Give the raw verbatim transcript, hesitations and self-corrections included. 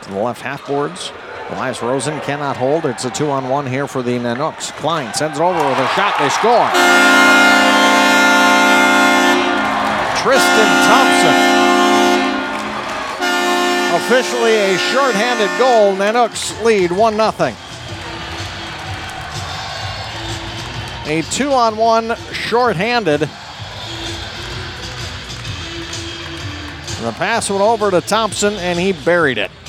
to the left half boards. Elias Rosen cannot hold. It's a two-on-one here for the Nanooks. Klein sends it over with a shot. They score. Tristan Thompson. Officially a shorthanded goal. Nanooks lead one nothing. A two-on-one shorthanded. The pass went over to Thompson, and he buried it.